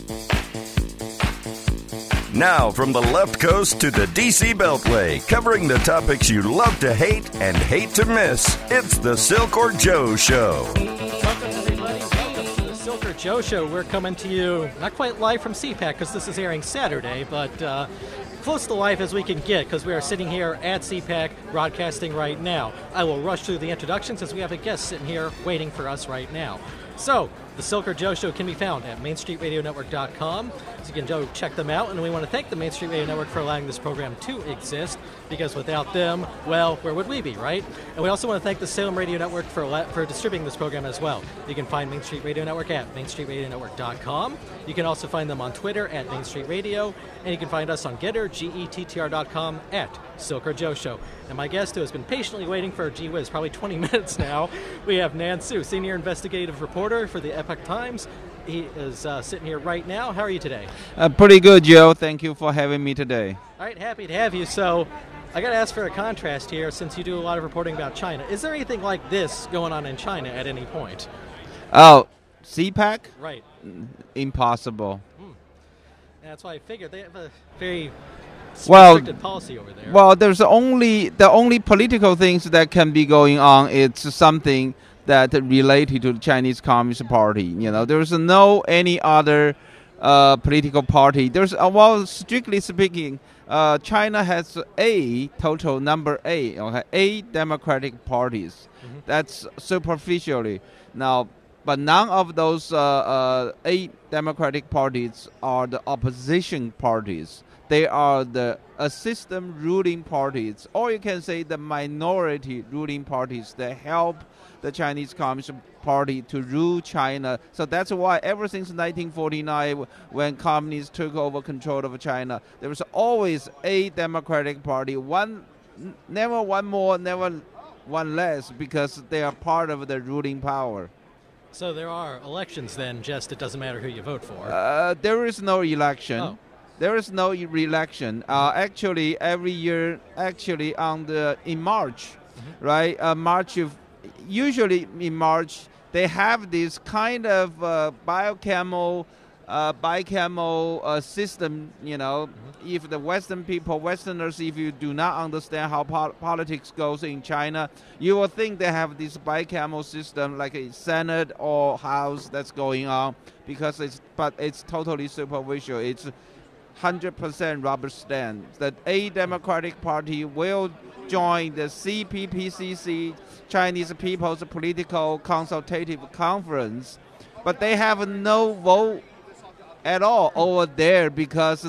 Now, from the left coast to the DC Beltway, covering the topics you love to hate and hate to miss, it's the Silk Joe Show. Welcome, everybody. Welcome to the Silk Joe Show. We're coming to you not quite live from CPAC because this is airing Saturday, but close to live as we can get because we are sitting here at CPAC broadcasting right now. I will rush through the introductions as we have a guest sitting here waiting for us right now. So, the Silk Joe Show can be found at MainStreetRadioNetwork.com. So you can go check them out, and we want to thank the Main Street Radio Network for allowing this program to exist, because without them, well, where would we be, right? And we also want to thank the Salem Radio Network for distributing this program as well. You can find Main Street Radio Network at MainStreetRadioNetwork.com. You can also find them on Twitter at Main Street Radio, and you can find us on Getter, GETTR.com at Silk Joe Show. And my guest, who has been patiently waiting for, gee whiz, probably 20 minutes now, we have Nan Su, Senior Investigative Reporter for the Epoch Times. He is sitting here right now. How are you today? Pretty good, Joe. Thank you for having me today. All right, happy to have you. So I got to ask for a contrast here, since you do a lot of reporting about China. Is there anything like this going on in China at any point? Oh, CPAC? Right. Impossible. That's why I figured they have a very restricted policy over there. Well, there's the only political things that can be going on. It's something that related to the Chinese Communist Party. You know, there's no any other political party. There's well, strictly speaking, China has number eight democratic parties. That's superficially now. But none of those 8 democratic parties are the opposition parties. They are the system ruling parties, or you can say the minority ruling parties that help the Chinese Communist Party to rule China. So that's why ever since 1949, when communists took over control of China, there was always a Democratic Party, never one more, never one less, because they are part of the ruling power. So there are elections then, just it doesn't matter who you vote for. There is no election. Oh. There is no re-election. Actually, every year, in March, right? Usually in March, they have this kind of bicameral system. You know, if the Westerners, if you do not understand how politics goes in China, you will think they have this bicameral system like a Senate or House that's going on, because it's totally superficial. It's 100% rubber stamp. The A Democratic Party will join the CPPCC, Chinese People's Political Consultative Conference, but they have no vote at all over there, because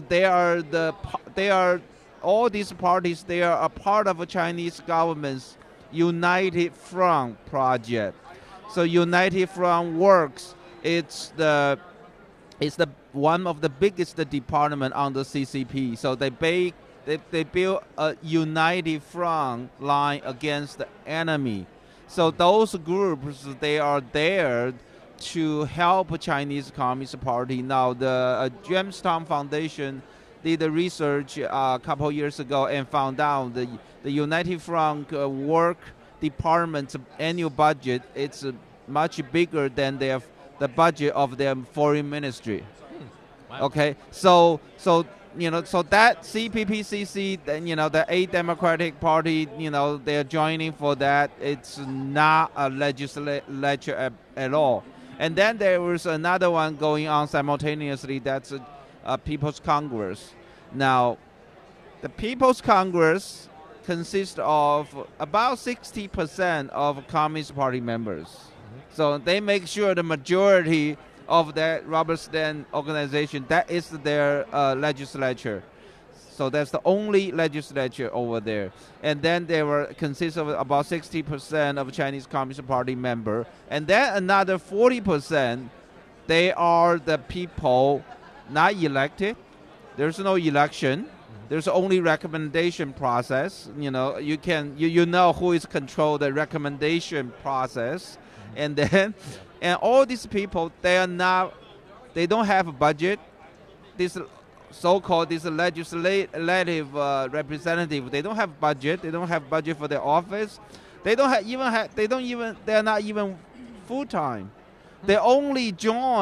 all these parties, they are a part of a Chinese government's United Front project. So United Front works. It's the one of the biggest department under CCP. So they build a united front line against the enemy. So those groups, they are there to help Chinese Communist Party. Now the Jamestown Foundation did a research a couple years ago and found out the United Front work department's annual budget, it's much bigger than the budget of their foreign ministry. Wow. Okay, so that CPPCC, then the 8 Democratic Party, they're joining for that. It's not a legislature at all. And then there was another one going on simultaneously. That's a People's Congress. Now, the People's Congress consists of about 60% of Communist Party members. So they make sure the majority of that rubber stamp organization, that is their legislature. So that's the only legislature over there. And then consists of about 60% of Chinese Communist Party member. And then another 40%, they are the people not elected. There's no election. There's only recommendation process. You know who is control the recommendation process. And then and all these people, they don't have a budget. This so-called legislative representative, they don't have budget. They don't have budget for their office. They're not even full-time. They only join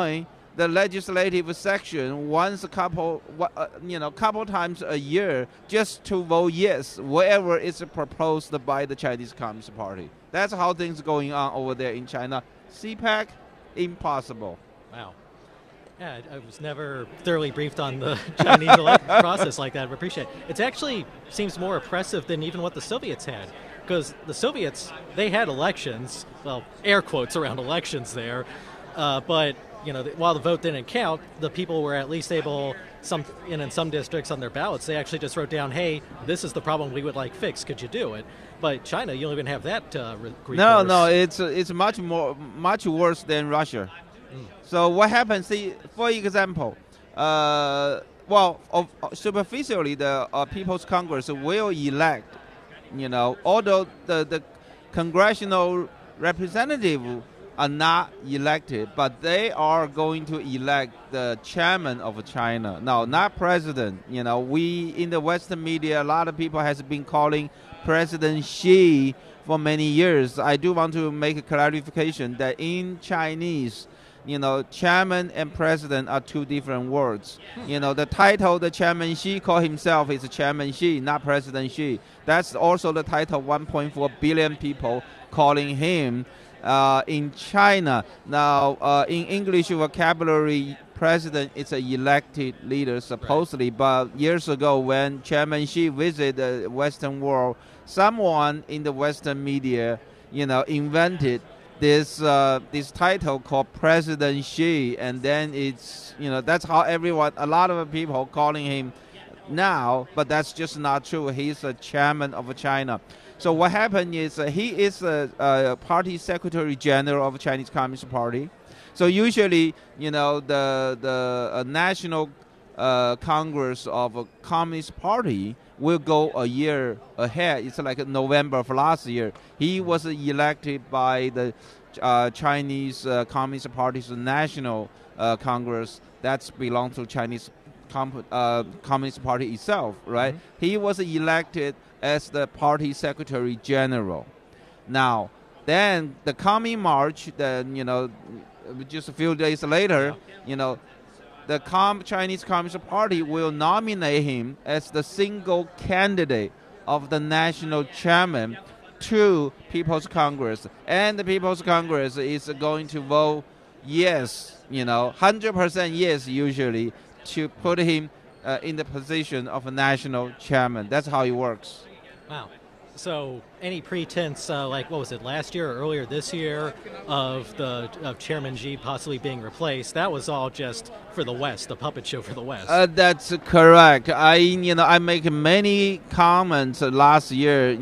the legislative section once a couple times a year just to vote yes whatever is proposed by the Chinese Communist Party. That's how things are going on over there in China. CPAC, impossible. Wow. Yeah, I was never thoroughly briefed on the Chinese electoral process like that. I appreciate it. It actually seems more oppressive than even what the Soviets had. Because the Soviets, they had elections, well, air quotes around elections there, but while the vote didn't count, the people were at least able, in some districts on their ballots, they actually just wrote down, hey, this is the problem we would like fixed. Could you do it? But China, you don't even have that recourse. No, it's much worse than Russia. So what happens? See, for example, superficially, the People's Congress will elect. Although the congressional representatives are not elected, but they are going to elect the chairman of China. No, not president. We in the Western media, a lot of people has been calling President Xi for many years. I do want to make a clarification that in Chinese, chairman and president are two different words. The title, the Chairman Xi call himself is Chairman Xi, not President Xi. That's also the title 1.4 billion people calling him in China. Now, in English vocabulary, president is an elected leader, supposedly. Right. But years ago, when Chairman Xi visited the Western world, someone in the Western media, invented this title called President Xi, and then it's that's how a lot of people calling him now, but that's just not true. He's a chairman of China. So what happened is he is a party secretary general of Chinese Communist Party. So usually the national Congress of a Communist Party will go a year ahead. It's like November of last year. He was elected by the Chinese Communist Party's national Congress. That belongs to Chinese Communist Party itself, right? Mm-hmm. He was elected as the party secretary general. Now, then the coming March, just a few days later, the Chinese Communist Party will nominate him as the single candidate of the national chairman to People's Congress. And the People's Congress is going to vote yes, 100% yes usually, to put him in the position of a national chairman. That's how it works. Wow. So any pretense, what was it, last year or earlier this year, of Chairman Xi possibly being replaced, that was all just for the West, a puppet show for the West. That's correct. I make many comments last year,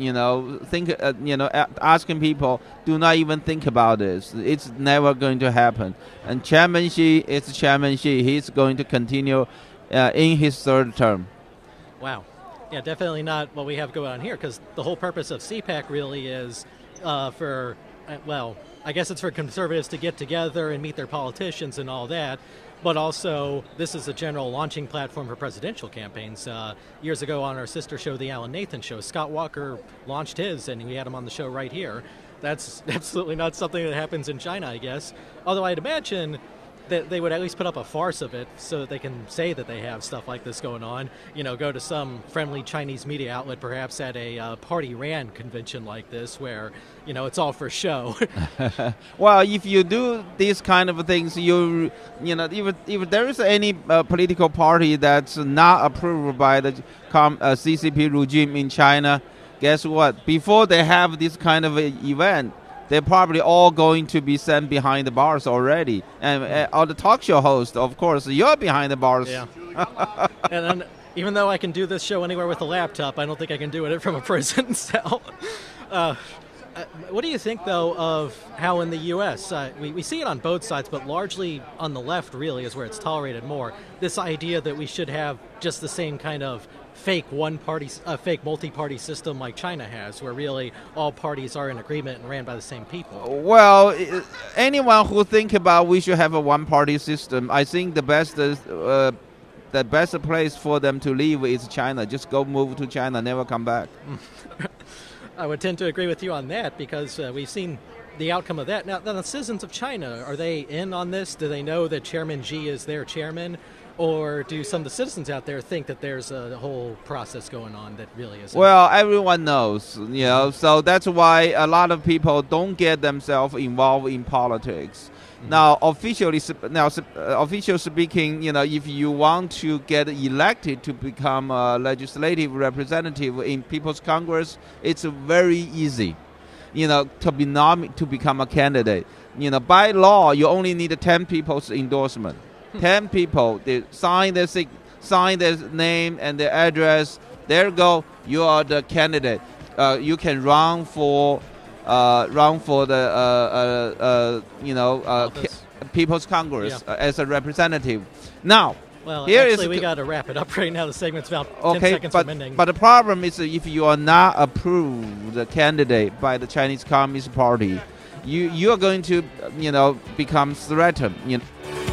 asking people, do not even think about this. It's never going to happen. And Chairman Xi is Chairman Xi. He's going to continue in his third term. Wow. Yeah, definitely not what we have going on here, because the whole purpose of CPAC really is I guess it's for conservatives to get together and meet their politicians and all that, but also this is a general launching platform for presidential campaigns. Years ago on our sister show, The Alan Nathan Show, Scott Walker launched his, and we had him on the show right here. That's absolutely not something that happens in China, I guess, although I'd imagine that they would at least put up a farce of it so that they can say that they have stuff like this going on. Go to some friendly Chinese media outlet, perhaps at a party-ran convention like this, where it's all for show. Well, if you do these kind of things, if there is any political party that's not approved by the CCP regime in China, guess what? Before they have this kind of event, they're probably all going to be sent behind the bars already. And all the talk show host, of course, you're behind the bars. Yeah. And then, even though I can do this show anywhere with a laptop, I don't think I can do it from a prison cell. What do you think, though, of how in the U.S., we see it on both sides, but largely on the left really is where it's tolerated more, this idea that we should have just the same kind of fake multi-party system like China has, where really all parties are in agreement and ran by the same people? Well, anyone who think about we should have a one-party system, I think the best place for them to live is China. Just go move to China, never come back. I would tend to agree with you on that, because we've seen the outcome of that. Now, the citizens of China, are they in on this? Do they know that Chairman Xi is their chairman? Or do some of the citizens out there think that there's a whole process going on that really isn't? Well, everyone knows, so that's why a lot of people don't get themselves involved in politics. Now, officially speaking, if you want to get elected to become a legislative representative in People's Congress, it's very easy, to become a candidate. By law, you only need 10 people's endorsement. 10 people, they sign their name and their address. There you go. You are the candidate. You can run for the People's Congress as a representative. Now, well, here actually, we got to wrap it up right now. The segment's about 10 seconds from ending. But the problem is if you are not approved the candidate by the Chinese Communist Party, you are going to become threatened.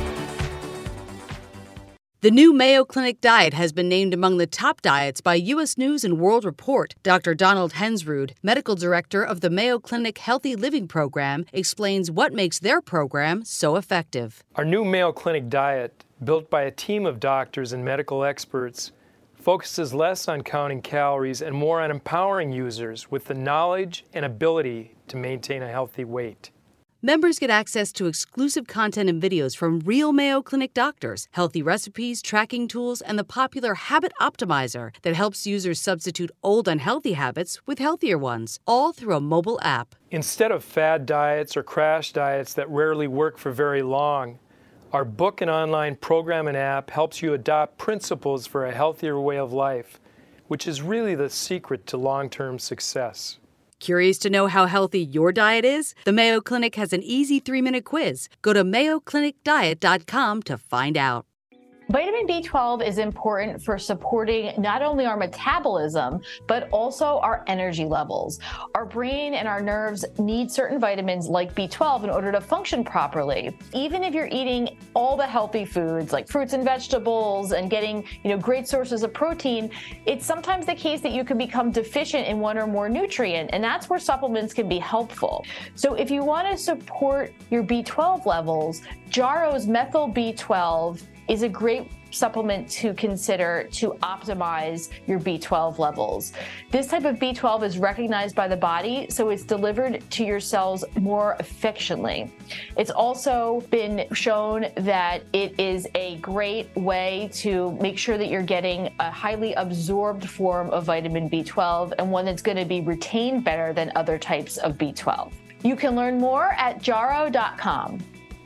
The new Mayo Clinic diet has been named among the top diets by U.S. News & World Report. Dr. Donald Hensrud, medical director of the Mayo Clinic Healthy Living Program, explains what makes their program so effective. Our new Mayo Clinic diet, built by a team of doctors and medical experts, focuses less on counting calories and more on empowering users with the knowledge and ability to maintain a healthy weight. Members get access to exclusive content and videos from real Mayo Clinic doctors, healthy recipes, tracking tools, and the popular Habit Optimizer that helps users substitute old unhealthy habits with healthier ones, all through a mobile app. Instead of fad diets or crash diets that rarely work for very long, our book and online program and app helps you adopt principles for a healthier way of life, which is really the secret to long-term success. Curious to know how healthy your diet is? The Mayo Clinic has an easy 3-minute quiz. Go to mayoclinicdiet.com to find out. Vitamin B12 is important for supporting not only our metabolism, but also our energy levels. Our brain and our nerves need certain vitamins like B12 in order to function properly. Even if you're eating all the healthy foods like fruits and vegetables and getting, great sources of protein, it's sometimes the case that you can become deficient in one or more nutrient, and that's where supplements can be helpful. So if you want to support your B12 levels, Jarrow's Methyl B12 is a great supplement to consider to optimize your B12 levels. This type of B12 is recognized by the body, so it's delivered to your cells more efficiently. It's also been shown that it is a great way to make sure that you're getting a highly absorbed form of vitamin B12 and one that's going to be retained better than other types of B12. You can learn more at jarrow.com.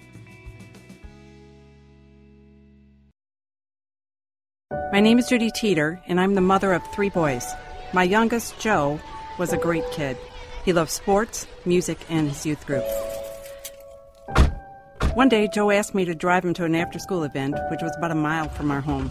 My name is Judy Teeter, and I'm the mother of 3 boys. My youngest, Joe, was a great kid. He loved sports, music, and his youth group. One day, Joe asked me to drive him to an after-school event, which was about a mile from our home.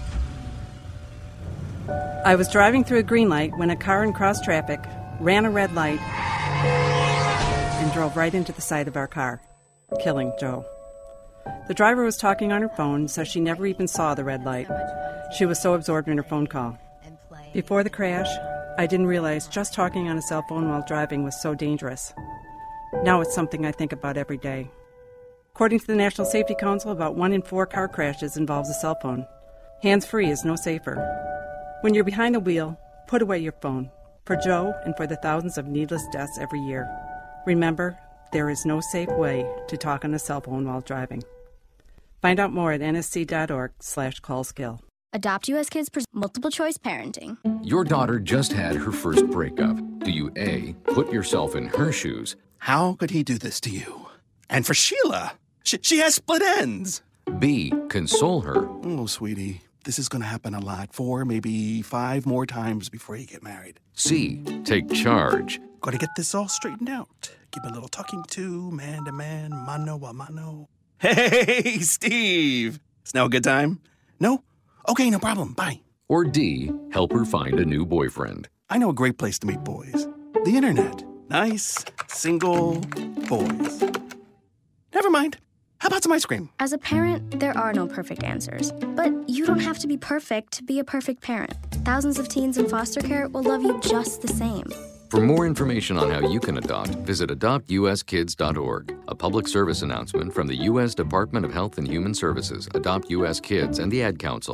I was driving through a green light when a car in cross traffic ran a red light and drove right into the side of our car, killing Joe. The driver was talking on her phone, so she never even saw the red light. She was so absorbed in her phone call. Before the crash, I didn't realize just talking on a cell phone while driving was so dangerous. Now it's something I think about every day. According to the National Safety Council, about 1 in 4 car crashes involves a cell phone. Hands-free is no safer. When you're behind the wheel, put away your phone. For Joe and for the thousands of needless deaths every year. Remember, there is no safe way to talk on a cell phone while driving. Find out more at nsc.org/callskill. Adopt US Kids multiple choice parenting. Your daughter just had her first breakup. Do you A, put yourself in her shoes? How could he do this to you? And for Sheila, she has split ends. B, console her. Oh, sweetie, this is going to happen a lot. 4, maybe 5 more times before you get married. C, take charge. Got to get this all straightened out. Give a little talking to, man to man, mano a mano. Hey, Steve! Is now a good time? No? Okay, no problem. Bye. Or D, help her find a new boyfriend. I know a great place to meet boys. The internet. Nice, single boys. Never mind. How about some ice cream? As a parent, there are no perfect answers. But you don't have to be perfect to be a perfect parent. Thousands of teens in foster care will love you just the same. For more information on how you can adopt, visit adoptuskids.org. A public service announcement from the U.S. Department of Health and Human Services, Adopt U.S. Kids, and the Ad Council.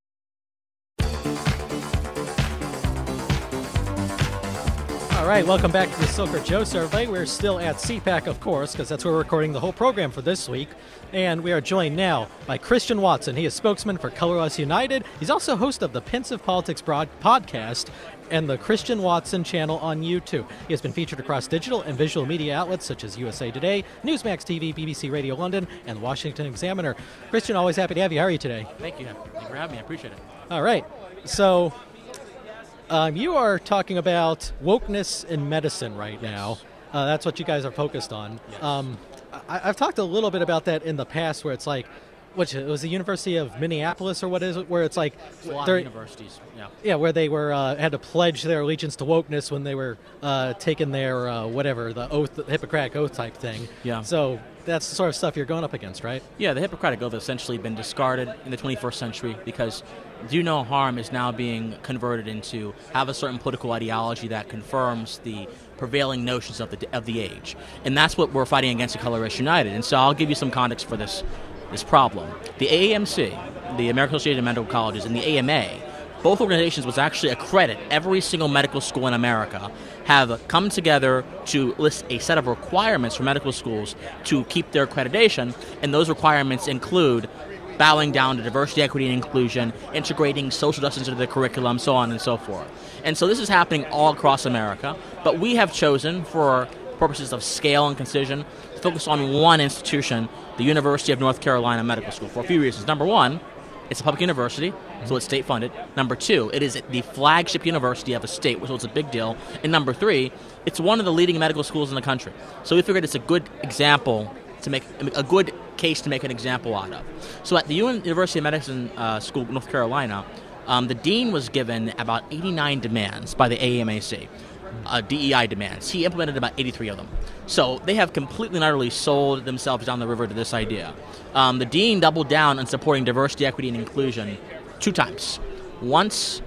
All right, welcome back to the Silker Joe Survey. We're still at CPAC, of course, because that's where we're recording the whole program for this week. And we are joined now by Christian Watson. He is spokesman for Color Us United. He's also host of the Pensive Politics podcast and the Christian Watson channel on YouTube. He has been featured across digital and visual media outlets such as USA Today, Newsmax TV, BBC Radio London, and the Washington Examiner. Christian, always happy to have you. How are you today? Thank you. Thank you for having me. I appreciate it. All right. So you are talking about wokeness in medicine right now. That's what you guys are focused on. Yes. I've talked a little bit about that in the past, where it's like, which it was the University of Minneapolis or what is it, where it's like a lot of universities, where they were had to pledge their allegiance to wokeness when they were taking their the oath, the Hippocratic Oath type thing. Yeah. So that's the sort of stuff you're going up against, right? Yeah, the Hippocratic Oath has essentially been discarded in the 21st century because do no harm is now being converted into have a certain political ideology that confirms the prevailing notions of the age, and that's what we're fighting against at Color Us United. And so I'll give you some context for this problem. The AAMC, the American Association of Medical Colleges, and the AMA, both organizations which actually accredit every single medical school in America, have come together to list a set of requirements for medical schools to keep their accreditation, and those requirements include bowing down to diversity, equity, and inclusion, integrating social justice into the curriculum, so on and so forth. And so this is happening all across America, but we have chosen, for purposes of scale and concision, to focus on one institution, the University of North Carolina Medical School, for a few reasons. Number one, it's a public university, so it's state-funded. Number two, it is the flagship university of a state, so it's a big deal. And number three, it's one of the leading medical schools in the country. So we figured it's a good example to make a good case to make an example out of. So at the University of Medicine School, North Carolina, the dean was given about 89 demands by the AAMAC. DEI demands. He implemented about 83 of them. So they have completely and utterly sold themselves down the river to this idea. The dean doubled down on supporting diversity, equity, and inclusion 2 times. Once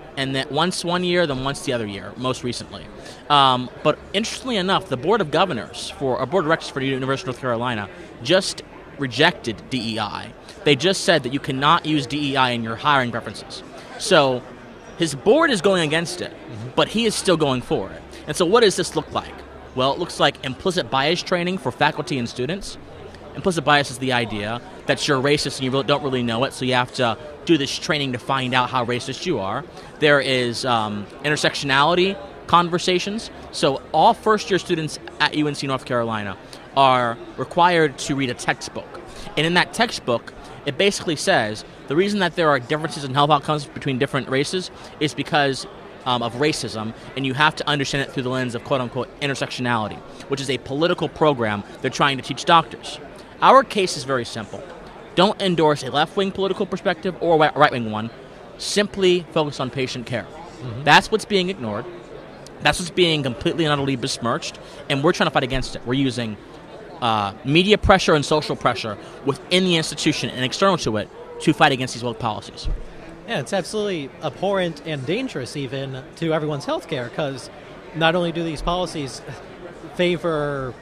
1 year, then once the other year, most recently. But interestingly enough, the Board of Directors for the University of North Carolina just rejected DEI. They just said that you cannot use DEI in your hiring preferences. So his board is going against it, but he is still going for it. And so what does this look like? Well, it looks like implicit bias training for faculty and students. Implicit bias is the idea that you're racist and you don't really know it, so you have to do this training to find out how racist you are. There is intersectionality conversations. So all first-year students at UNC North Carolina are required to read a textbook. And in that textbook, it basically says the reason that there are differences in health outcomes between different races is because of racism, and you have to understand it through the lens of quote-unquote intersectionality, which is a political program they're trying to teach doctors. Our case is very simple. Don't endorse a left-wing political perspective or a right-wing one. Simply focus on patient care. Mm-hmm. That's what's being ignored. That's what's being completely and utterly besmirched, and we're trying to fight against it. We're using media pressure and social pressure within the institution and external to it to fight against these woke policies. Yeah, it's absolutely abhorrent and dangerous even to everyone's health care, because not only do these policies favor,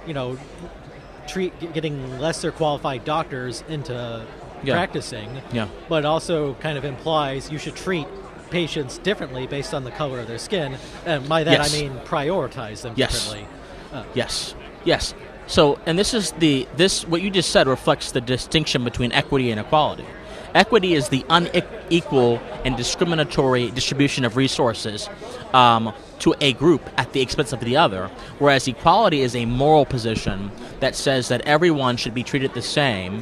getting lesser qualified doctors into practicing, but also kind of implies you should treat patients differently based on the color of their skin. And by that I mean prioritize them differently. Yes. So, and this what you just said reflects the distinction between equity and equality. Equity is the unequal and discriminatory distribution of resources to a group at the expense of the other, whereas equality is a moral position that says that everyone should be treated the same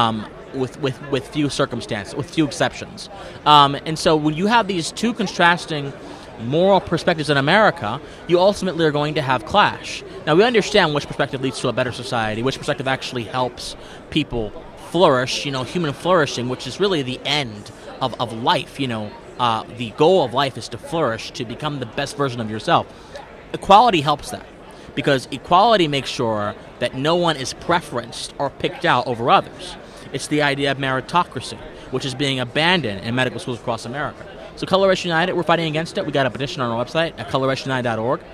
with few circumstances, with few exceptions. And so when you have these two contrasting moral perspectives in America, you ultimately are going to have clash. Now, we understand which perspective leads to a better society, which perspective actually helps people flourish, human flourishing, which is really the end of life. The goal of life is to flourish, to become the best version of yourself. Equality helps that, because equality makes sure that no one is preferenced or picked out over others. It's the idea of meritocracy, which is being abandoned in medical schools across America. So Color Us United, we're fighting against it. We got a petition on our website at colorusunited.org.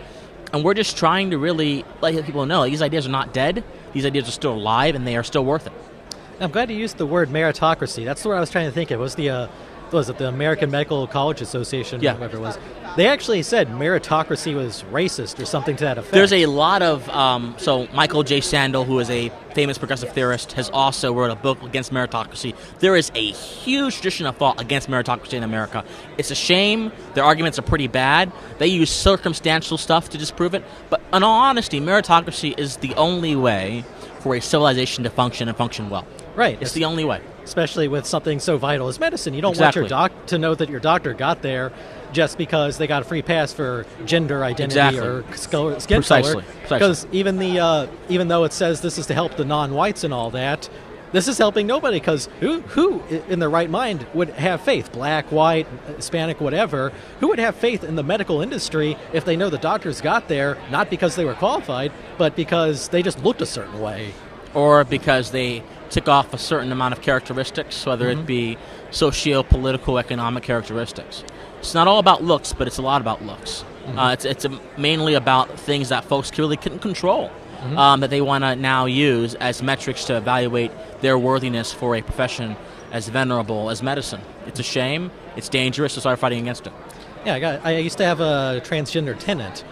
And we're just trying to really let people know these ideas are not dead. These ideas are still alive, and they are still worth it. I'm glad you used the word meritocracy. That's what I was trying to think of. Was the American Medical College Association, whatever it was. They actually said meritocracy was racist or something to that effect. There's a lot of, so Michael J. Sandel, who is a famous progressive theorist, has also wrote a book against meritocracy. There is a huge tradition of thought against meritocracy in America. It's a shame. Their arguments are pretty bad. They use circumstantial stuff to disprove it. But in all honesty, meritocracy is the only way for a civilization to function and function well. Right. It's the only way. Especially with something so vital as medicine. You don't want your to know that your doctor got there just because they got a free pass for gender identity or skin color. Because even though it says this is to help the non-whites and all that, this is helping nobody, because who in their right mind would have faith, black, white, Hispanic, whatever, who would have faith in the medical industry if they know the doctors got there not because they were qualified, but because they just looked a certain way? Or because they tick off a certain amount of characteristics, whether it be socio-political, economic characteristics. It's not all about looks, but it's a lot about looks. It's mainly about things that folks really couldn't control, that they want to now use as metrics to evaluate their worthiness for a profession as venerable as medicine. It's a shame. It's dangerous to start fighting against it. Yeah, I used to have a transgender tenant,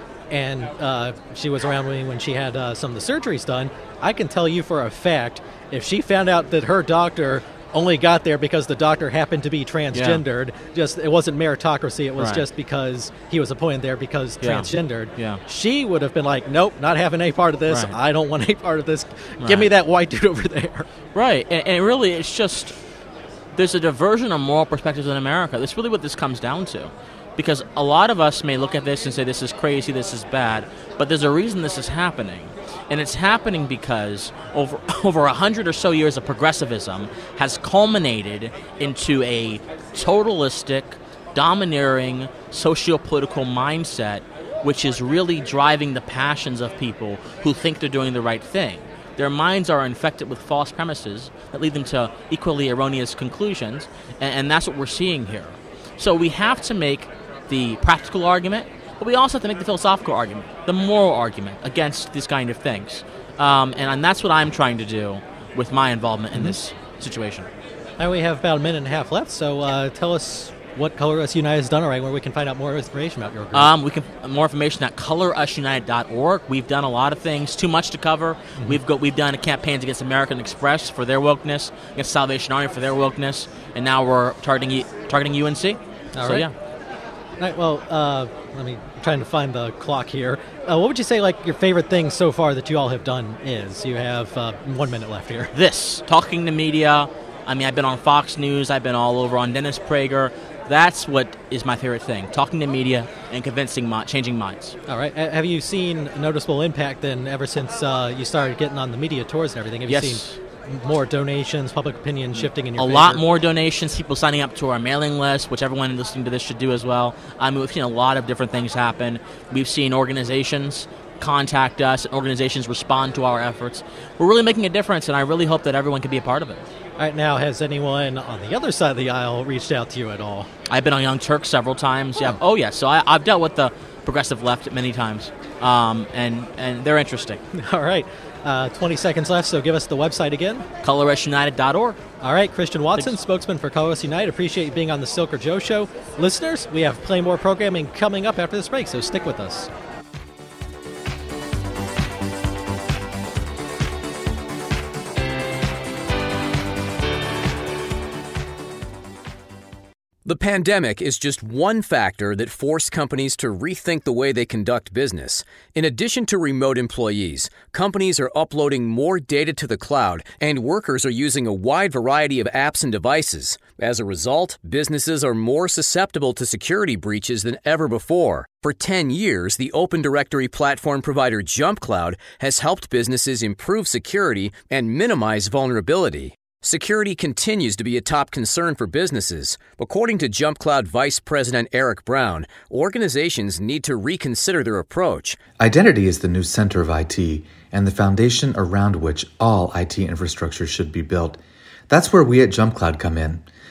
and she was around me when she had some of the surgeries done. I can tell you for a fact, if she found out that her doctor only got there because the doctor happened to be transgendered, it wasn't meritocracy, it was just because he was appointed there because transgendered, she would have been like, nope, not having a part of this. I don't want a part of this. Give me that white dude over there. Right, and really it's just, there's a diversion of moral perspectives in America. That's really what this comes down to. Because a lot of us may look at this and say this is crazy, this is bad, but there's a reason this is happening. And it's happening because over 100 or so years of progressivism has culminated into a totalistic, domineering, socio-political mindset, which is really driving the passions of people who think they're doing the right thing. Their minds are infected with false premises that lead them to equally erroneous conclusions, and that's what we're seeing here. So we have to make the practical argument, but we also have to make the philosophical argument, the moral argument against these kind of things. And that's what I'm trying to do with my involvement in this situation. Now we have about a minute and a half left, so tell us what Color Us United has done already, where we can find out more information about your group. More information at colorusunited.org. We've done a lot of things, too much to cover. We've done campaigns against American Express for their wokeness, against Salvation Army for their wokeness, and now we're targeting UNC. All right. All right, well, let me trying to find the clock here. What would you say, like, your favorite thing so far that you all have done is? You have 1 minute left here. This, talking to media. I mean, I've been on Fox News. I've been all over on Dennis Prager. That's what is my favorite thing, talking to media and changing minds. All right. Have you seen a noticeable impact then ever since you started getting on the media tours and everything? Have you seen more donations, public opinion shifting in your favor? A lot more donations, people signing up to our mailing list, which everyone listening to this should do as well. I mean, we've seen a lot of different things happen. We've seen organizations contact us, and organizations respond to our efforts. We're really making a difference, and I really hope that everyone can be a part of it. All right, now, has anyone on the other side of the aisle reached out to you at all? I've been on Young Turks several times. Yeah. So I've dealt with the progressive left many times, and they're interesting. All right. 20 seconds left, so give us the website again. colorusunited.org. All right, Christian Watson, spokesman for Color Us United. Appreciate you being on the Silk or Joe Show. Listeners, we have plenty more programming coming up after this break, so stick with us. The pandemic is just one factor that forced companies to rethink the way they conduct business. In addition to remote employees, companies are uploading more data to the cloud, and workers are using a wide variety of apps and devices. As a result, businesses are more susceptible to security breaches than ever before. For 10 years, the open directory platform provider JumpCloud has helped businesses improve security and minimize vulnerability. Security continues to be a top concern for businesses. According to JumpCloud Vice President Eric Brown, organizations need to reconsider their approach. Identity is the new center of IT and the foundation around which all IT infrastructure should be built. That's where we at JumpCloud come in.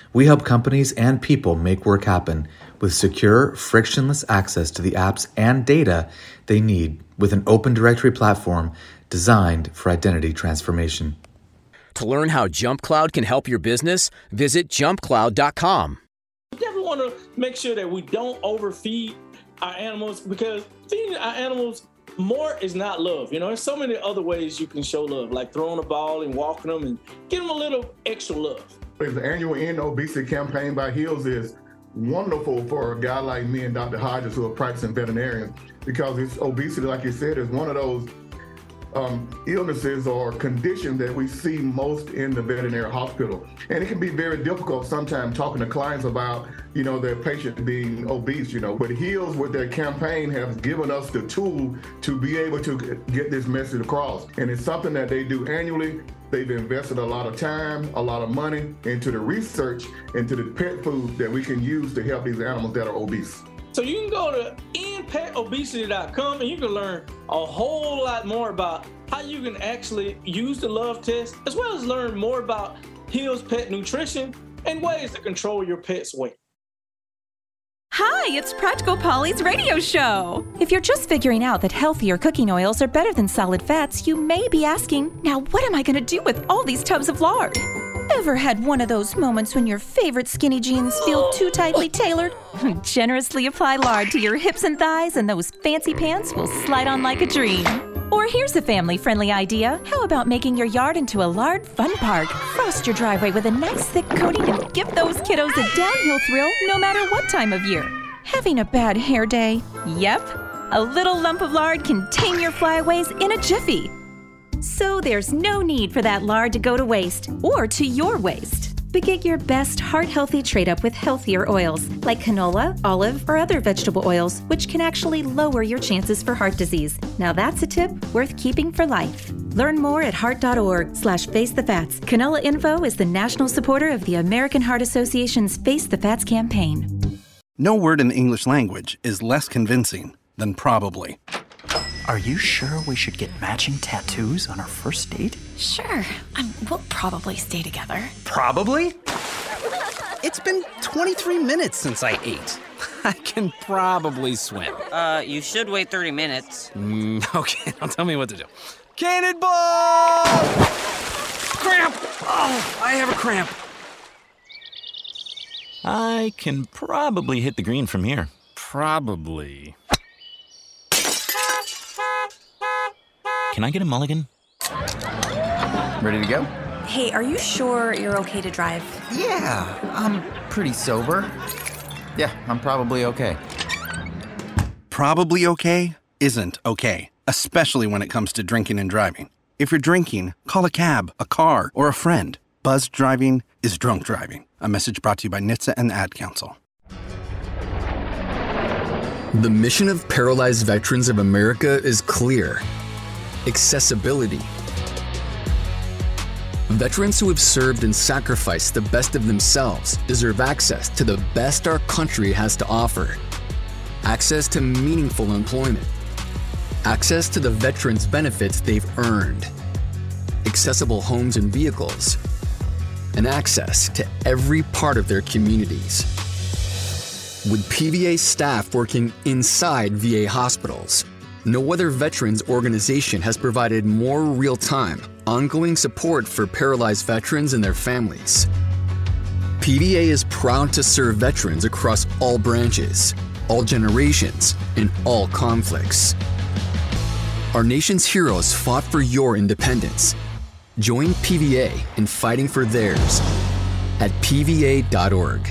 We help companies and people make work happen with secure, frictionless access to the apps and data they need with an open directory platform designed for identity transformation. To learn how JumpCloud can help your business, visit jumpcloud.com. We definitely want to make sure that we don't overfeed our animals, because feeding our animals more is not love. You know, there's so many other ways you can show love, like throwing a ball and walking them and give them a little extra love. The annual End Obesity campaign by HEALS is wonderful for a guy like me and Dr. Hodges, who are practicing veterinarians, because it's obesity, like you said, is one of those illnesses or conditions that we see most in the veterinary hospital. And it can be very difficult sometimes talking to clients about, their patient being obese, But HEALS with their campaign has given us the tool to be able to get this message across. And it's something that they do annually. They've invested a lot of time, a lot of money into the research, into the pet food that we can use to help these animals that are obese. So you can go to endpetobesity.com and you can learn a whole lot more about how you can actually use the love test, as well as learn more about HEALS Pet Nutrition and ways to control your pet's weight. Hi, it's Practical Polly's radio show. If you're just figuring out that healthier cooking oils are better than solid fats, you may be asking, now what am I going to do with all these tubs of lard? Ever had one of those moments when your favorite skinny jeans feel too tightly tailored? Generously apply lard to your hips and thighs and those fancy pants will slide on like a dream. Or here's a family-friendly idea. How about making your yard into a lard fun park? Frost your driveway with a nice thick coating and give those kiddos a downhill thrill no matter what time of year. Having a bad hair day? Yep. A little lump of lard can tame your flyaways in a jiffy. So there's no need for that lard to go to waste or to your waste. But get your best heart-healthy trade-up with healthier oils like canola, olive, or other vegetable oils, which can actually lower your chances for heart disease. Now that's a tip worth keeping for life. Learn more at heart.org/FaceTheFats. Canola Info is the national supporter of the American Heart Association's Face the Fats campaign. No word in the English language is less convincing than probably. Are you sure we should get matching tattoos on our first date? Sure. We'll probably stay together. Probably? It's been 23 minutes since I ate. I can probably swim. You should wait 30 minutes. Okay, now tell me what to do. Cannonball! Cramp! Oh, I have a cramp. I can probably hit the green from here. Probably. Can I get a mulligan? Ready to go? Hey, are you sure you're okay to drive? Yeah, I'm pretty sober. Yeah, I'm probably okay. Probably okay isn't okay, especially when it comes to drinking and driving. If you're drinking, call a cab, a car, or a friend. Buzzed driving is drunk driving. A message brought to you by NHTSA and the Ad Council. The mission of Paralyzed Veterans of America is clear. Accessibility. Veterans who have served and sacrificed the best of themselves deserve access to the best our country has to offer. Access to meaningful employment. Access to the veterans' benefits they've earned. Accessible homes and vehicles. And access to every part of their communities. With PVA staff working inside VA hospitals, no other veterans organization has provided more real-time, ongoing support for paralyzed veterans and their families. PVA is proud to serve veterans across all branches, all generations, and all conflicts. Our nation's heroes fought for your independence. Join PVA in fighting for theirs at pva.org.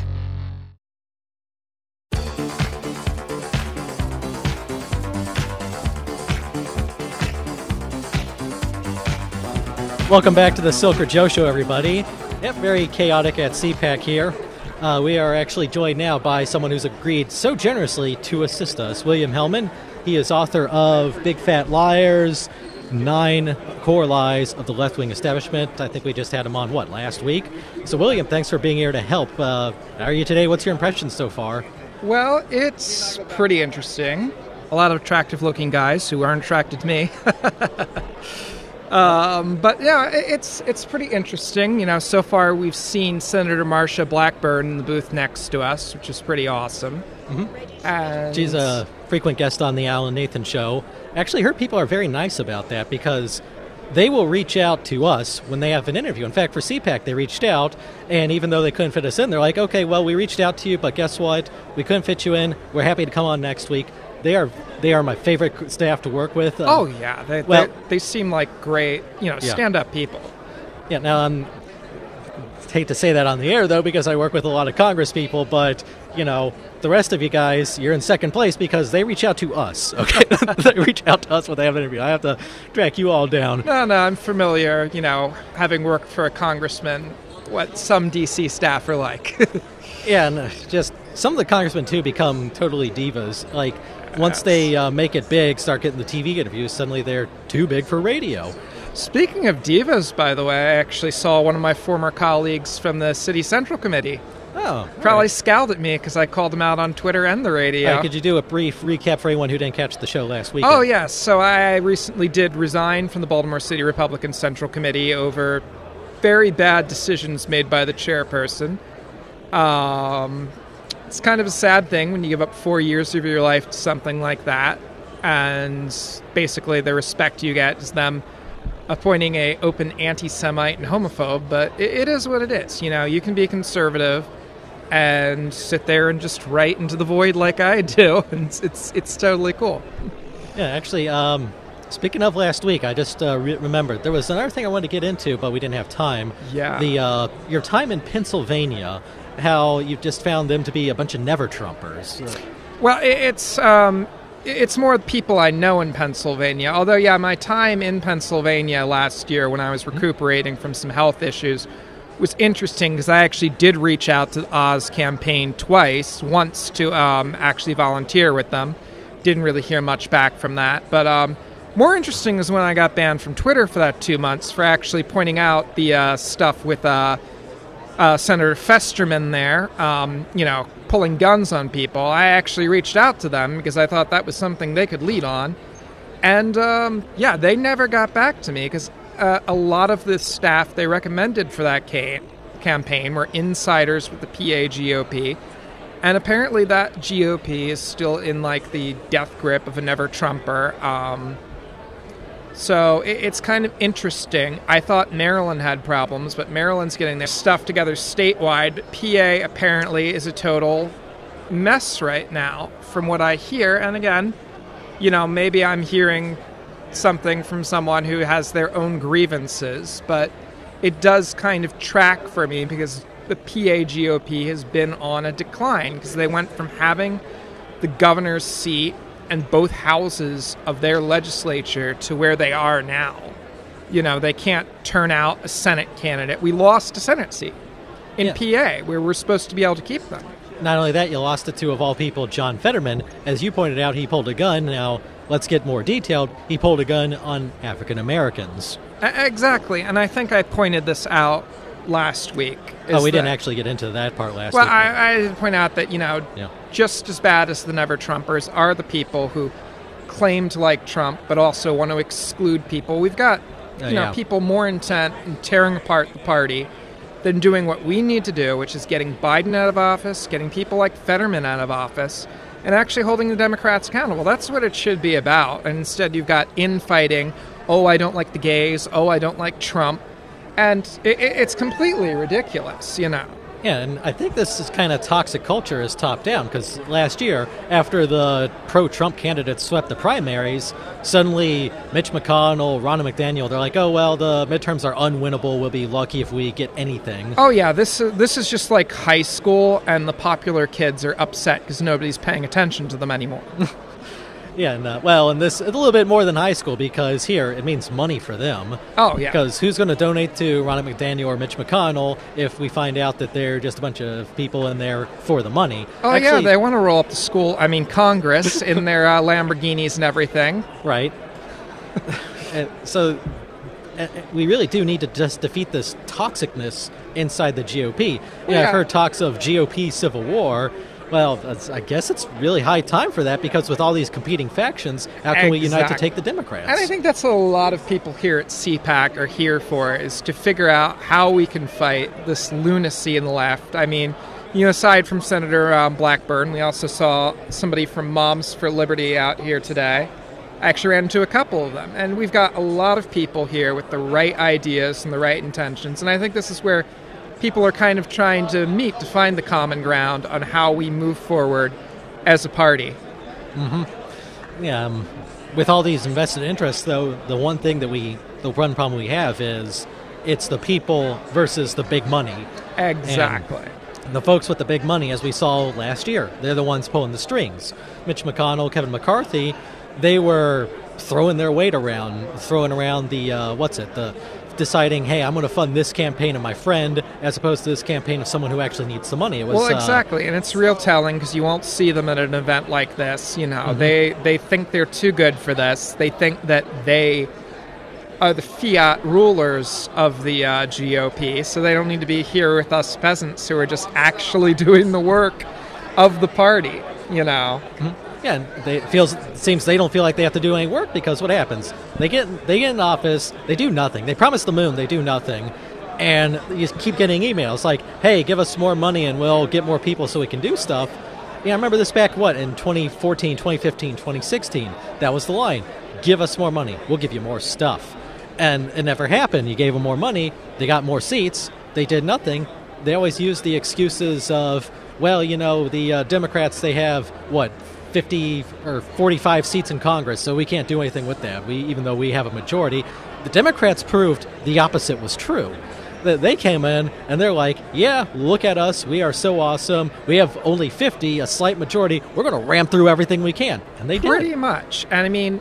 Welcome back to the Silker Joe Show, everybody. Yep, very chaotic at CPAC here. We are actually joined now by someone who's agreed so generously to assist us, William Hellman. He is author of Big Fat Liars, 9 Core Lies of the Left Wing Establishment. I think we just had him on, last week? So, William, thanks for being here to help. How are you today? What's your impressions so far? Well, it's pretty interesting. A lot of attractive-looking guys who aren't attracted to me. But yeah, it's pretty interesting. So far we've seen Senator Marsha Blackburn in the booth next to us, which is pretty awesome. Mm-hmm. And she's a frequent guest on the Alan Nathan Show. Actually, her people are very nice about that because they will reach out to us when they have an interview. In fact, for CPAC, they reached out, and even though they couldn't fit us in, they're like, okay, well, we reached out to you, but guess what? We couldn't fit you in. We're happy to come on next week. They are my favorite staff to work with. Oh, yeah. They seem like great, stand-up people. Yeah, now I hate to say that on the air, though, because I work with a lot of Congress people, but, the rest of you guys, you're in second place because they reach out to us, okay? They reach out to us when they have an interview. I have to track you all down. No, I'm familiar, having worked for a congressman, what some D.C. staff are like. Yeah, and just some of the congressmen, too, become totally divas. Like, once they make it big, start getting the TV interviews, suddenly they're too big for radio. Speaking of divas, by the way, I actually saw one of my former colleagues from the City Central Committee. Oh, probably right. Scowled at me because I called him out on Twitter and the radio. Right, could you do a brief recap for anyone who didn't catch the show last week? Oh, yes. So I recently did resign from the Baltimore City Republican Central Committee over very bad decisions made by the chairperson. It's kind of a sad thing when you give up 4 years of your life to something like that, and basically the respect you get is them appointing a open anti-Semite and homophobe, but it is what it is. You can be conservative and sit there and just write into the void like I do, and it's totally cool. Yeah, actually, speaking of last week, I just remembered there was another thing I wanted to get into, but we didn't have time. Yeah. Your time in Pennsylvania, how you just found them to be a bunch of never-Trumpers. Well, it's more people I know in Pennsylvania. Although, yeah, my time in Pennsylvania last year when I was recuperating from some health issues was interesting because I actually did reach out to the Oz campaign twice, once to actually volunteer with them. Didn't really hear much back from that. But more interesting is when I got banned from Twitter for that 2 months for actually pointing out the stuff with Senator Festerman there, pulling guns on people. I actually reached out to them because I thought that was something they could lead on. And, they never got back to me because a lot of the staff they recommended for that campaign were insiders with the PA GOP. And apparently that GOP is still in, the death grip of a never-Trumper. So it's kind of interesting. I thought Maryland had problems, but Maryland's getting their stuff together statewide. PA apparently is a total mess right now, from what I hear. And again, maybe I'm hearing something from someone who has their own grievances, but it does kind of track for me because the PA GOP has been on a decline because they went from having the governor's seat and both houses of their legislature to where they are now. They can't turn out a Senate candidate. We lost a Senate seat in PA where we're supposed to be able to keep them. Not only that, you lost it to, of all people, John Fetterman. As you pointed out, he pulled a gun. Now, let's get more detailed. He pulled a gun on African Americans. Exactly, and I think I pointed this out last week. We didn't actually get into that part last week. Well, I did point out that, just as bad as the never-Trumpers are the people who claim to like Trump but also want to exclude people. We've got, people more intent in tearing apart the party than doing what we need to do, which is getting Biden out of office, getting people like Fetterman out of office, and actually holding the Democrats accountable. That's what it should be about. And instead you've got infighting, I don't like the gays, I don't like Trump. And it's completely ridiculous, Yeah, and I think this is kind of toxic culture is top down, because last year, after the pro-Trump candidates swept the primaries, suddenly Mitch McConnell, Ronna McDaniel, they're like, the midterms are unwinnable. We'll be lucky if we get anything. Oh, yeah, this is just like high school, and the popular kids are upset because nobody's paying attention to them anymore. Yeah, and this a little bit more than high school because here it means money for them. Oh, yeah. Because who's going to donate to Ronna McDaniel or Mitch McConnell if we find out that they're just a bunch of people in there for the money? Oh, actually, they want to roll up the Congress in their Lamborghinis and everything. Right. So we really do need to just defeat this toxicness inside the GOP. I've heard talks of GOP civil war. Well, I guess it's really high time for that, because with all these competing factions, how can we unite to take the Democrats? And I think that's what a lot of people here at CPAC are here for, is to figure out how we can fight this lunacy in the left. I mean, aside from Senator Blackburn, we also saw somebody from Moms for Liberty out here today. I actually ran into a couple of them. And we've got a lot of people here with the right ideas and the right intentions. And I think this is where people are kind of trying to meet to find the common ground on how we move forward as a party. Mm-hmm. Yeah. With all these invested interests, though, the one problem we have is it's the people versus the big money. Exactly. And the folks with the big money, as we saw last year, they're the ones pulling the strings. Mitch McConnell, Kevin McCarthy, they were throwing their weight around, throwing around the deciding, hey, I'm going to fund this campaign of my friend as opposed to this campaign of someone who actually needs the money. It was, well, exactly, and it's real telling because you won't see them at an event like this. Mm-hmm. They think they're too good for this. They think that they are the fiat rulers of the GOP, so they don't need to be here with us peasants who are just actually doing the work of the party, Mm-hmm. Yeah, and it seems they don't feel like they have to do any work, because what happens? They get in office, they do nothing. They promise the moon, they do nothing. And you keep getting emails like, hey, give us more money and we'll get more people so we can do stuff. Yeah, I remember this back, in 2014, 2015, 2016. That was the line. Give us more money, we'll give you more stuff. And it never happened. You gave them more money, they got more seats, they did nothing. They always use the excuses of, well, the Democrats, they have, 50 or 45 seats in Congress, so we can't do anything with that, even though we have a majority. The Democrats proved the opposite was true. They came in, and they're like, yeah, look at us, we are so awesome, we have only 50, a slight majority, we're going to ram through everything we can. And they did. Pretty much. And I mean,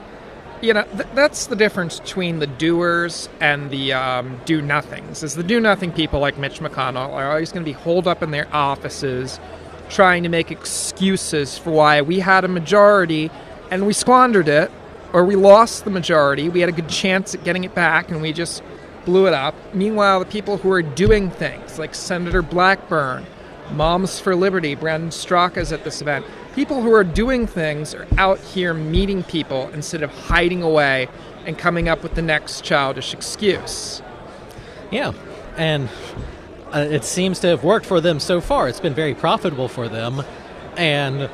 that's the difference between the doers and the do-nothings, is the do-nothing people like Mitch McConnell are always going to be holed up in their offices trying to make excuses for why we had a majority and we squandered it, or we lost the majority, we had a good chance at getting it back and we just blew it up. Meanwhile, the people who are doing things, like Senator Blackburn, Moms for Liberty, Brandon Straka's at this event, people who are doing things are out here meeting people instead of hiding away and coming up with the next childish excuse. Yeah, and it seems to have worked for them so far. It's been very profitable for them. And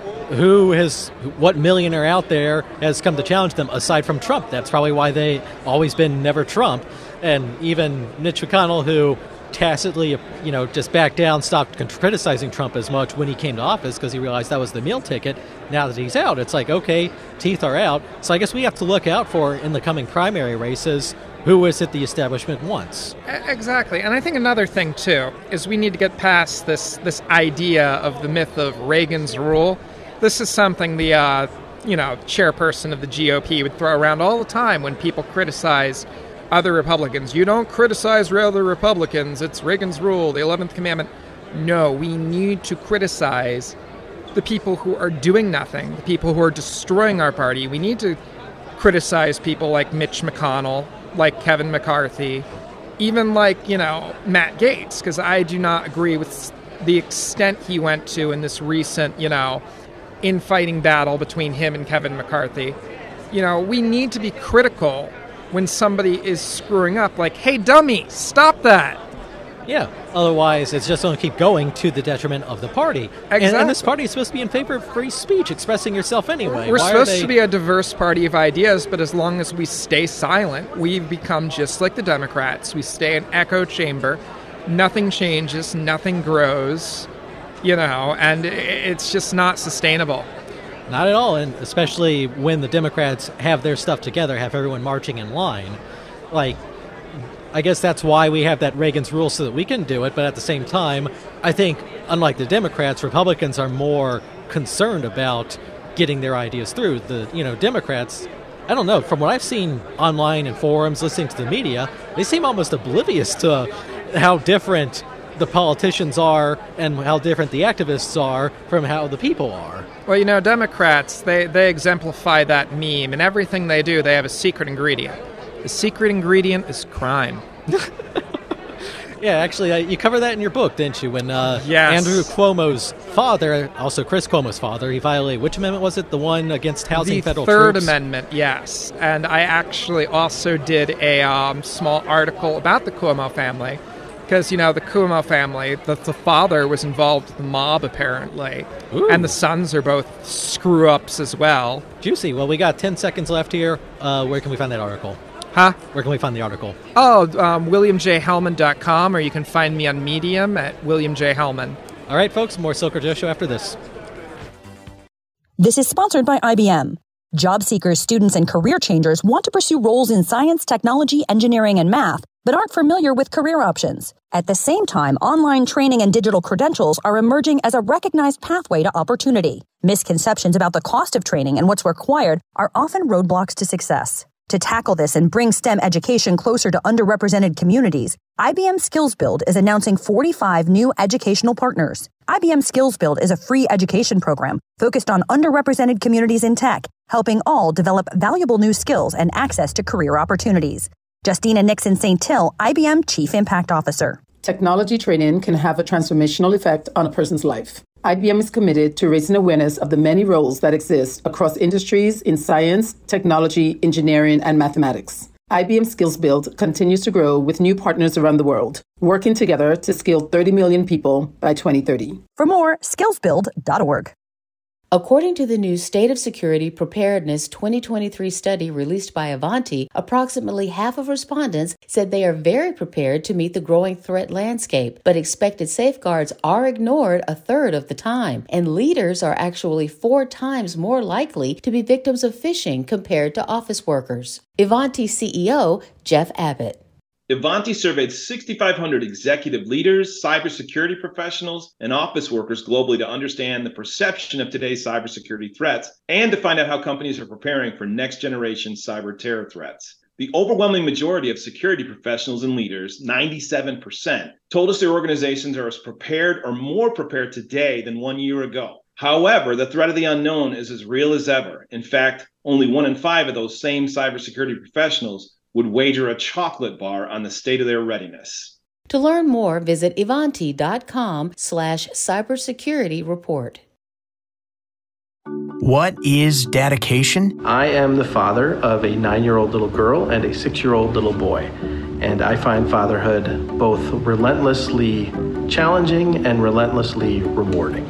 what millionaire out there has come to challenge them aside from Trump? That's probably why they always been never Trump. And even Mitch McConnell, who tacitly, just backed down, stopped criticizing Trump as much when he came to office because he realized that was the meal ticket. Now that he's out, it's like, okay, teeth are out. So I guess we have to look out for, in the coming primary races, who is it the establishment wants. Exactly. And I think another thing, too, is we need to get past this idea of the myth of Reagan's rule. This is something the chairperson of the GOP would throw around all the time when people criticize other Republicans. You don't criticize other Republicans. It's Reagan's rule, the 11th commandment. No, we need to criticize the people who are doing nothing, the people who are destroying our party. We need to criticize people like Mitch McConnell, like Kevin McCarthy, even like, Matt Gaetz, because I do not agree with the extent he went to in this recent, infighting battle between him and Kevin McCarthy. We need to be critical when somebody is screwing up, like, hey, dummy, stop that. Yeah, otherwise it's just going to keep going to the detriment of the party. Exactly. And this party is supposed to be in favor of free speech, expressing yourself anyway. We're supposed to be a diverse party of ideas, but as long as we stay silent, we become just like the Democrats. We stay an echo chamber. Nothing changes, nothing grows, and it's just not sustainable. Not at all, and especially when the Democrats have their stuff together, have everyone marching in line. I guess that's why we have that Reagan's rule, so that we can do it, but at the same time, I think, unlike the Democrats, Republicans are more concerned about getting their ideas through. The Democrats, I don't know, from what I've seen online and forums, listening to the media, they seem almost oblivious to how different the politicians are and how different the activists are from how the people are. Well, Democrats, they exemplify that meme. In everything they do, they have a secret ingredient. The secret ingredient is crime. Yeah, actually, you covered that in your book, didn't you? When Yes. Andrew Cuomo's father, also Chris Cuomo's father, he violated, which amendment was it? The one against housing federal troops? The Third Amendment, yes. And I actually also did a small article about the Cuomo family. Because, the Cuomo family, the father was involved with the mob, apparently. Ooh. And the sons are both screw-ups as well. Juicy. Well, we got 10 seconds left here. Where can we find that article? Huh? Where can we find the article? WilliamJHellman.com, or you can find me on Medium at William J. Hellman. All right, folks, more Silker Joe Show after this. This is sponsored by IBM. Job seekers, students, and career changers want to pursue roles in science, technology, engineering, and math, but aren't familiar with career options. At the same time, online training and digital credentials are emerging as a recognized pathway to opportunity. Misconceptions about the cost of training and what's required are often roadblocks to success. To tackle this and bring STEM education closer to underrepresented communities, IBM Skills Build is announcing 45 new educational partners. IBM Skills Build is a free education program focused on underrepresented communities in tech, helping all develop valuable new skills and access to career opportunities. Justina Nixon St. Till, IBM Chief Impact Officer. Technology training can have a transformational effect on a person's life. IBM is committed to raising awareness of the many roles that exist across industries in science, technology, engineering, and mathematics. IBM Skills Build continues to grow with new partners around the world, working together to skill 30 million people by 2030. For more, skillsbuild.org. According to the new State of Security Preparedness 2023 study released by Avanti, approximately half of respondents said they are very prepared to meet the growing threat landscape, but expected safeguards are ignored a third of the time, and leaders are actually 4 times more likely to be victims of phishing compared to office workers. Avanti CEO Jeff Abbott. Ivanti surveyed 6,500 executive leaders, cybersecurity professionals, and office workers globally to understand the perception of today's cybersecurity threats and to find out how companies are preparing for next-generation cyber terror threats. The overwhelming majority of security professionals and leaders, 97%, told us their organizations are as prepared or more prepared today than 1 year ago. However, the threat of the unknown is as real as ever. In fact, only 1 in 5 of those same cybersecurity professionals would wager a chocolate bar on the state of their readiness. To learn more, visit Ivanti.com/cybersecurity report. What is dedication? I am the father of a 9-year-old little girl and a 6-year-old little boy, and I find fatherhood both relentlessly challenging and relentlessly rewarding.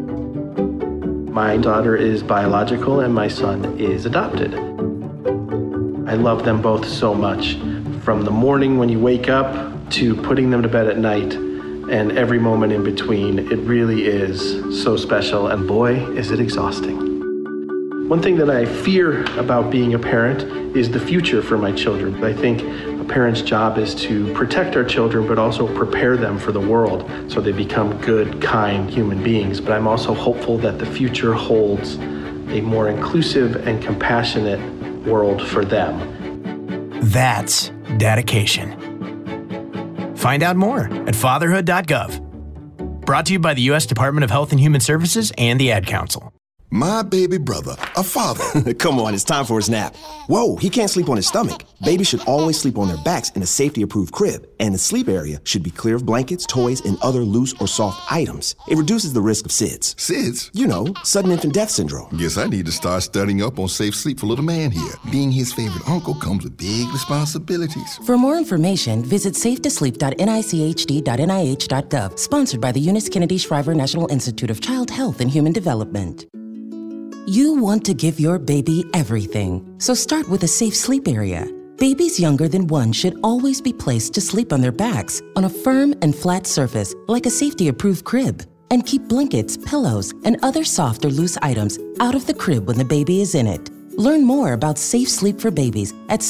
My daughter is biological and my son is adopted. I love them both so much, from the morning when you wake up to putting them to bed at night and every moment in between. It really is so special, and boy, is it exhausting. One thing that I fear about being a parent is the future for my children. I think a parent's job is to protect our children, but also prepare them for the world so they become good, kind human beings. But I'm also hopeful that the future holds a more inclusive and compassionate world for them. That's dedication. Find out more at fatherhood.gov. Brought to you by the U.S. Department of Health and Human Services and the Ad Council. My baby brother, a father. Come on, it's time for his nap. Whoa, he can't sleep on his stomach. Babies should always sleep on their backs in a safety-approved crib, and the sleep area should be clear of blankets, toys, and other loose or soft items. It reduces the risk of SIDS. SIDS? You know, sudden infant death syndrome. Guess I need to start studying up on safe sleep for little man here. Being his favorite uncle comes with big responsibilities. For more information, visit safetosleep.nicehd.nih.gov. Sponsored by the Eunice Kennedy Shriver National Institute of Child Health and Human Development. You want to give your baby everything, so start with a safe sleep area. Babies younger than 1 should always be placed to sleep on their backs on a firm and flat surface like a safety-approved crib. And keep blankets, pillows, and other soft or loose items out of the crib when the baby is in it. Learn more about safe sleep for babies at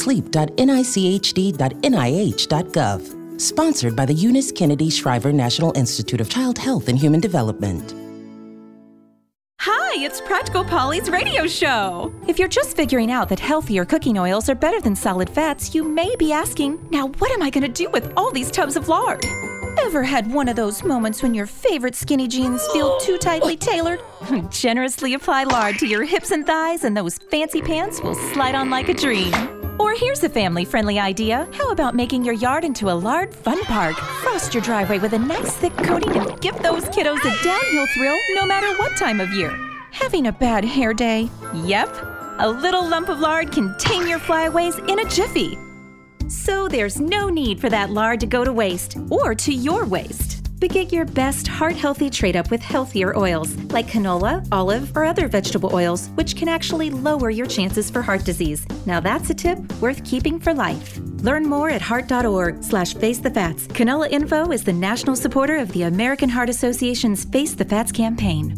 safetosleep.nicehd.nih.gov. Sponsored by the Eunice Kennedy Shriver National Institute of Child Health and Human Development. Hi, it's Practical Polly's radio show. If you're just figuring out that healthier cooking oils are better than solid fats, you may be asking, now what am I going to do with all these tubs of lard? Ever had one of those moments when your favorite skinny jeans feel too tightly tailored? Generously apply lard to your hips and thighs and those fancy pants will slide on like a dream. Or Or here's a family-friendly idea. How about making your yard into a large fun park? Frost your driveway with a nice thick coating and give those kiddos a downhill thrill no matter what time of year. Having a bad hair day? Yep. A little lump of lard can tame your flyaways in a jiffy. So there's no need for that lard to go to waste or to your waste. But get your best heart-healthy trade-up with healthier oils like canola, olive, or other vegetable oils, which can actually lower your chances for heart disease. Now that's a tip worth keeping for life. Learn more at heart.org/facethefats. Canola Info is the national supporter of the American Heart Association's Face the Fats campaign.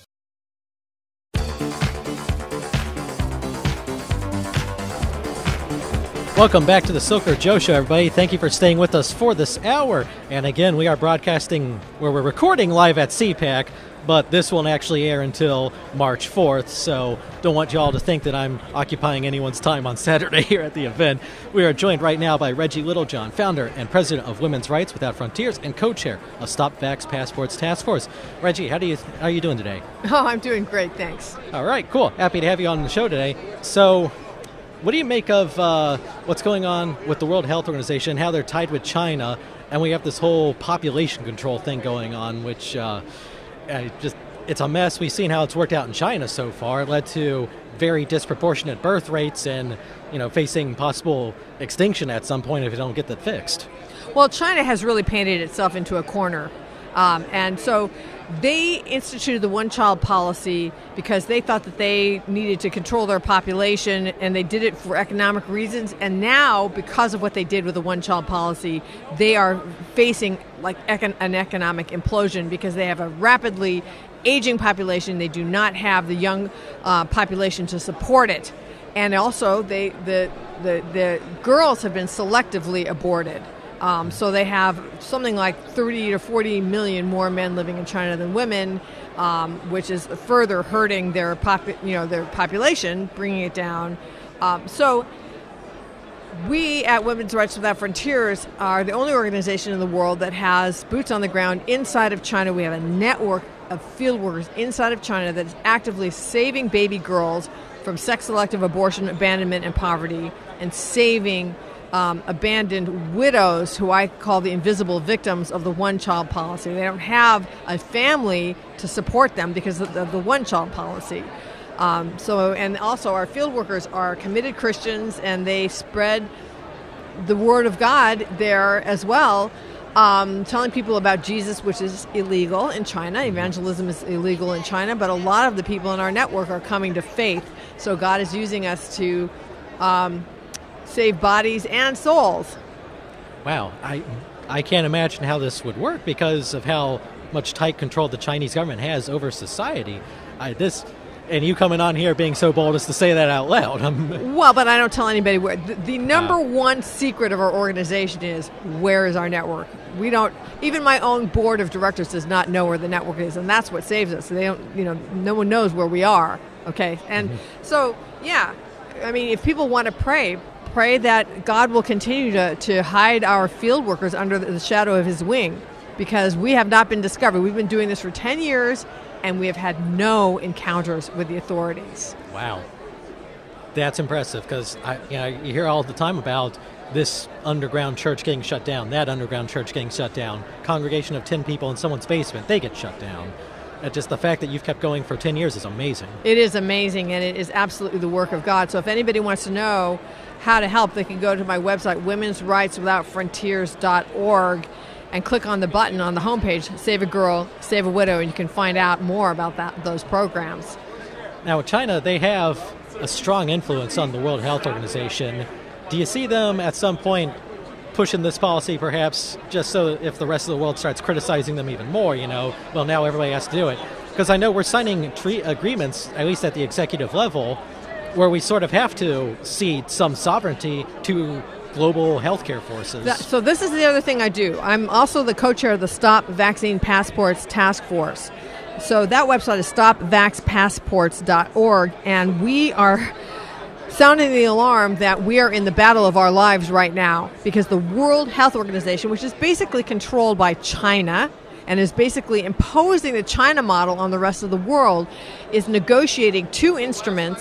Welcome back to the Silker Joe Show, everybody. Thank you for staying with us for this hour. And again, we are broadcasting where we're recording live at CPAC, but this won't actually air until March 4th, so don't want you all to think that I'm occupying anyone's time on Saturday here at the event. We are joined right now by Reggie Littlejohn, founder and president of Women's Rights Without Frontiers and co-chair of Stop Vax Passports Task Force. Reggie, how are you doing today? Oh, I'm doing great, thanks. All right, cool. Happy to have you on the show today. So, what do you make of what's going on with the World Health Organization, how they're tied with China, and we have this whole population control thing going on, which it's a mess. We've seen how it's worked out in China so far. It led to very disproportionate birth rates and, facing possible extinction at some point if you don't get that fixed. Well, China has really painted itself into a corner. And so they instituted the one-child policy because they thought that they needed to control their population, and they did it for economic reasons. And now, because of what they did with the one-child policy, they are facing like an economic implosion because they have a rapidly aging population. They do not have the young population to support it. And also, the girls have been selectively aborted. So they have something like 30 to 40 million more men living in China than women, which is further hurting their population, bringing it down. So we at Women's Rights Without Frontiers are the only organization in the world that has boots on the ground inside of China. We have a network of field workers inside of China that is actively saving baby girls from sex-selective abortion, abandonment, and poverty, and saving abandoned widows, who I call the invisible victims of the one-child policy. They don't have a family to support them because of the one-child policy. And also our field workers are committed Christians, and they spread the word of God there as well, telling people about Jesus, which is illegal in China. Evangelism is illegal in China, but a lot of the people in our network are coming to faith. So God is using us to save bodies and souls. Wow, I can't imagine how this would work because of how much tight control the Chinese government has over society. And you coming on here being so bold as to say that out loud. Well, but I don't tell anybody where. The number one secret of our organization is, where is our network? We don't, even my own board of directors does not know where the network is, and that's what saves us. They don't, no one knows where we are, okay? And so, yeah, I mean, if people want to pray that God will continue to hide our field workers under the shadow of his wing, because we have not been discovered. We've been doing this for 10 years, and we have had no encounters with the authorities. Wow. That's impressive, because you hear all the time about this underground church getting shut down, that underground church getting shut down, congregation of 10 people in someone's basement, they get shut down. Just the fact that you've kept going for 10 years is amazing. It is amazing, and it is absolutely the work of God. So if anybody wants to know how to help, they can go to my website, womensrightswithoutfrontiers.org, and click on the button on the homepage, Save a Girl, Save a Widow, and you can find out more about those programs. Now, China, they have a strong influence on the World Health Organization. Do you see them at some point pushing this policy, perhaps, just so if the rest of the world starts criticizing them even more, well, now everybody has to do it? Because I know we're signing agreements, at least at the executive level, where we sort of have to cede some sovereignty to global healthcare forces. So this is the other thing I do. I'm also the co-chair of the Stop Vaccine Passports Task Force. So that website is stopvaxpassports.org, and we are sounding the alarm that we are in the battle of our lives right now, because the World Health Organization, which is basically controlled by China and is basically imposing the China model on the rest of the world, is negotiating two instruments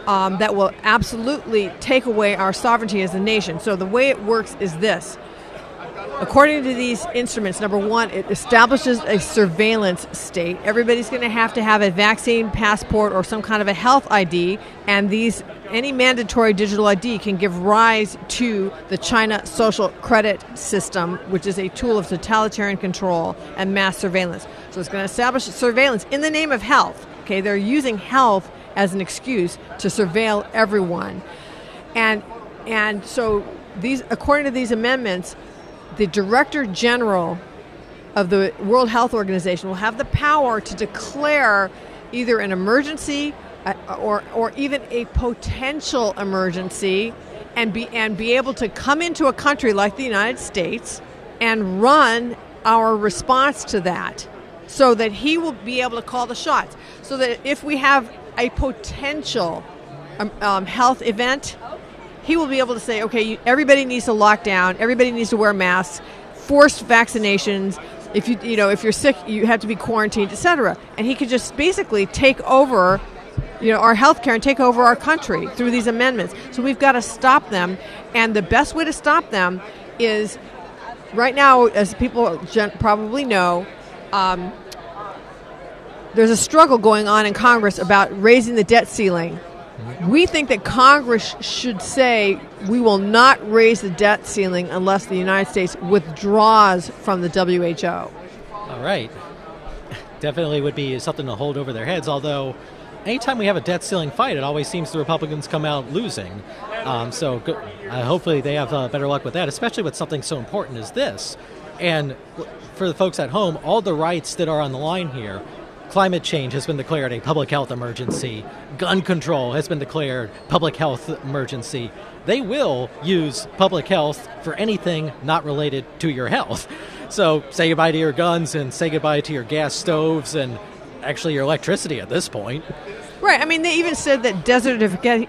that will absolutely take away our sovereignty as a nation. So the way it works is this. According to these instruments, number one, it establishes a surveillance state. Everybody's going to have a vaccine passport or some kind of a health ID, and any mandatory digital ID can give rise to the China social credit system, which is a tool of totalitarian control and mass surveillance. So it's going to establish surveillance in the name of health. Okay, they're using health as an excuse to surveil everyone. And so according to these amendments, the Director General of the World Health Organization will have the power to declare either an emergency or even a potential emergency and be able to come into a country like the United States and run our response to that, so that he will be able to call the shots. So that if we have a potential health event, he will be able to say, okay, everybody needs to lock down, everybody needs to wear masks, forced vaccinations. If you're sick, you have to be quarantined, etc. And he could just basically take over, our healthcare and take over our country through these amendments. So we've got to stop them, and the best way to stop them is right now, as people probably know. There's a struggle going on in Congress about raising the debt ceiling. We think that Congress should say we will not raise the debt ceiling unless the United States withdraws from the WHO. All right. Definitely would be something to hold over their heads, although anytime we have a debt ceiling fight, it always seems the Republicans come out losing. So hopefully they have better luck with that, especially with something so important as this. And for the folks at home, all the rights that are on the line here, climate change has been declared a public health emergency. Gun control has been declared public health emergency. They will use public health for anything not related to your health. So say goodbye to your guns and say goodbye to your gas stoves and actually your electricity at this point. Right. I mean, they even said that desertification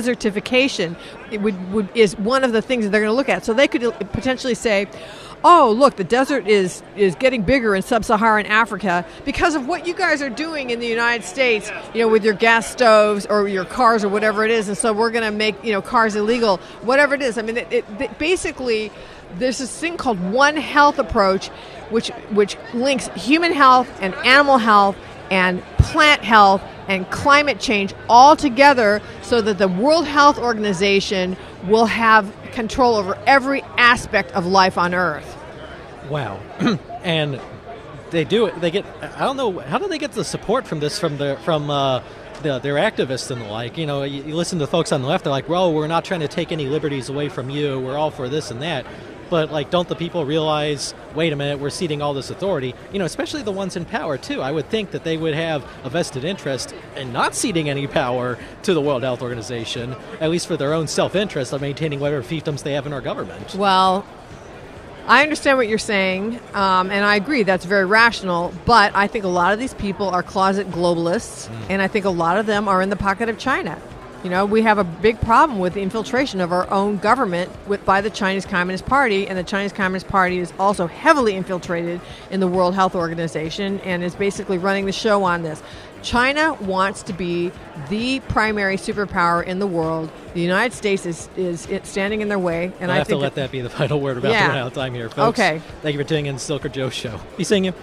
is one of the things that they're going to look at. So they could potentially say, oh, look, the desert is getting bigger in sub-Saharan Africa because of what you guys are doing in the United States, with your gas stoves or your cars or whatever it is. And so we're going to make, cars illegal, whatever it is. I mean, it basically, there's this thing called One Health approach, which links human health and animal health and plant health and climate change all together so that the World Health Organization will have control over every aspect of life on Earth. Wow. And they do it. They get, I don't know, how do they get the support from this from their activists and the like? You listen to folks on the left, they're like, well, we're not trying to take any liberties away from you. We're all for this and that. But, don't the people realize, wait a minute, we're ceding all this authority? Especially the ones in power, too. I would think that they would have a vested interest in not ceding any power to the World Health Organization, at least for their own self-interest of maintaining whatever fiefdoms they have in our government. Well, I understand what you're saying, and I agree, that's very rational, but I think a lot of these people are closet globalists, and I think a lot of them are in the pocket of China. We have a big problem with the infiltration of our own government by the Chinese Communist Party, and the Chinese Communist Party is also heavily infiltrated in the World Health Organization and is basically running the show on this. China wants to be the primary superpower in the world. The United States is standing in their way. And I have to let that be the final word. About to run out of time here, folks. Okay. Thank you for tuning in to Silker Joe Show. Be seeing you.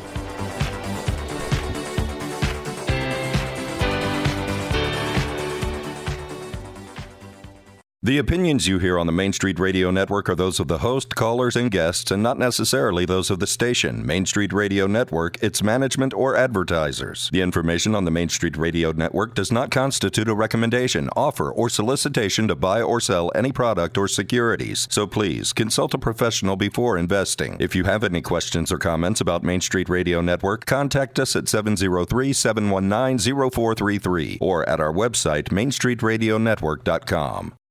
The opinions you hear on the Main Street Radio Network are those of the host, callers, and guests, and not necessarily those of the station, Main Street Radio Network, its management, or advertisers. The information on the Main Street Radio Network does not constitute a recommendation, offer, or solicitation to buy or sell any product or securities, so please consult a professional before investing. If you have any questions or comments about Main Street Radio Network, contact us at 703-719-0433 or at our website, mainstreetradionetwork.com.